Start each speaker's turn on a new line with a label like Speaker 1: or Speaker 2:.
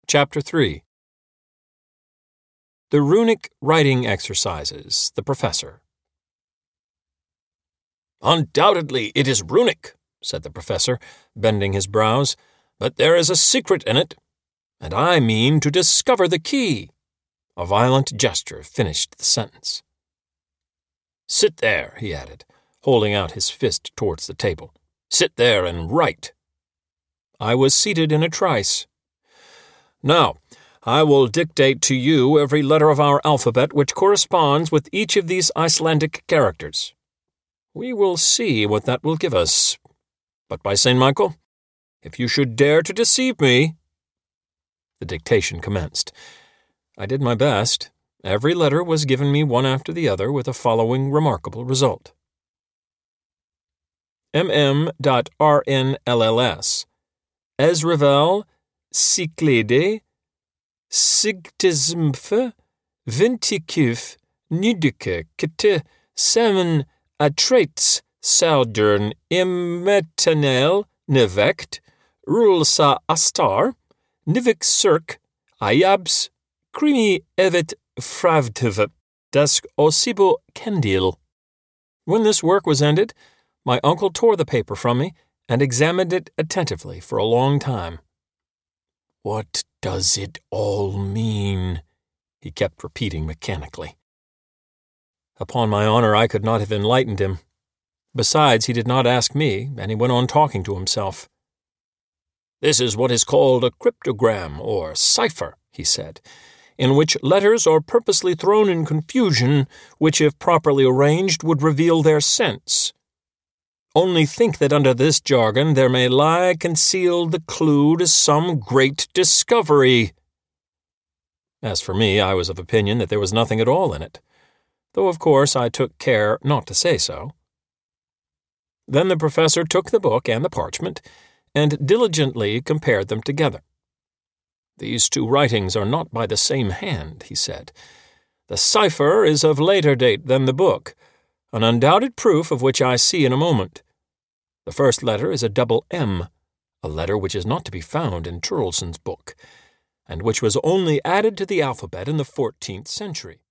Speaker 1: Chapter 3. The Runic Writing Exercises, the Professor. "Undoubtedly it is runic," said the professor, bending his brows, "but there is a secret in it, and I mean to discover the key." A violent gesture finished the sentence. "Sit there," he added, holding out his fist towards the table. "Sit there and write." I was seated in a trice. "Now, I will dictate to you every letter of our alphabet which corresponds with each of these Icelandic characters. We will see what that will give us. But by St. Michael, if you should dare to deceive me—" The dictation commenced. I did my best. Every letter was given me one after the other with the following remarkable result. MM.RNLLS Ezrevel Cyclade Sigtismfe Vintikuf Nidike Kete Semen Atraits Saudern Immetanel Nevekt Rulsa Astar Nivik Cirk Ayabs Krimi Evet Fravtive Desk Osibo Kendil. When this work was ended, my uncle tore the paper from me and examined it attentively for a long time. "What does it all mean?" he kept repeating mechanically. Upon my honor, I could not have enlightened him. Besides, he did not ask me, and he went on talking to himself. "This is what is called a cryptogram, or cipher," he said, "in which letters are purposely thrown in confusion, which, if properly arranged, would reveal their sense. Only think that under this jargon there may lie concealed the clue to some great discovery." As for me, I was of opinion that there was nothing at all in it, though of course I took care not to say so. Then the professor took the book and the parchment, and diligently compared them together. "These two writings are not by the same hand," he said. "The cipher is of later date than the book, an undoubted proof of which I see in a moment. The first letter is a double M, a letter which is not to be found in Turleson's book, and which was only added to the alphabet in the 14th century.